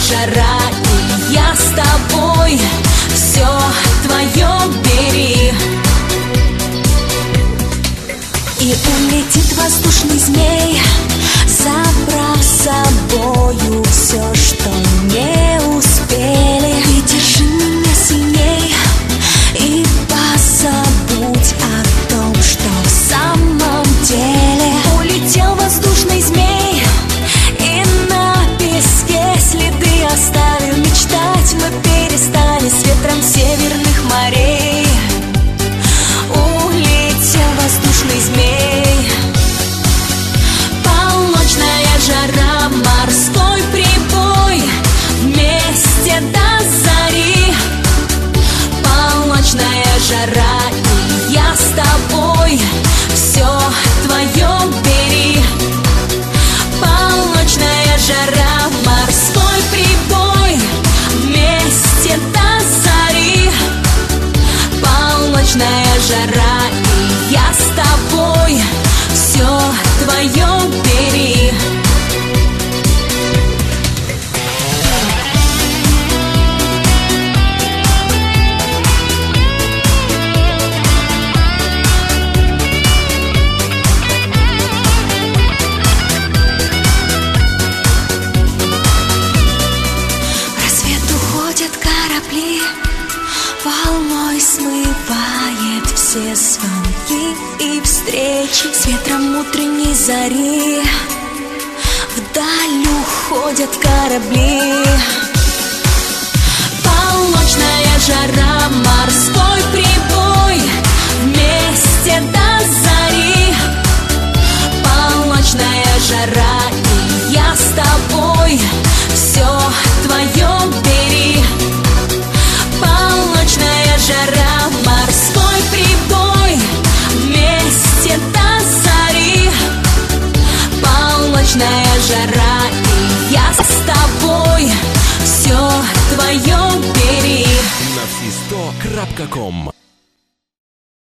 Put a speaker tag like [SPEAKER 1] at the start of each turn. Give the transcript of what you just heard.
[SPEAKER 1] жара, и я с тобой, все твое бери. И улетит воздушный змей, забрав с собою все, что не успели. Ты держи меня сильней и позабудь о том, что в самом деле. Улетел воздушный змей и на песке следы оставил. Мечтать мы перестали с ветром северных морей. Улетел воздушный змей. Полночная жара, морской прибой, вместе до зари. Полночная жара, и я с тобой, все твое бери. Полночная жара, морской прибой, вместе до зари. Полночная жара, и я с тобой, все твое бери. В рассвет уходят корабли, волной смывает все звонки и встречи. С ветром утренней зари вдаль уходят корабли. Полночная жара, морской прибой, вместе до зари. Полночная жара, и я с тобой, все твое бери. Полночная жара, морской прибой, вместе до зари. Полночная жара, и я с тобой, все твое бери.
[SPEAKER 2] На Всі100.com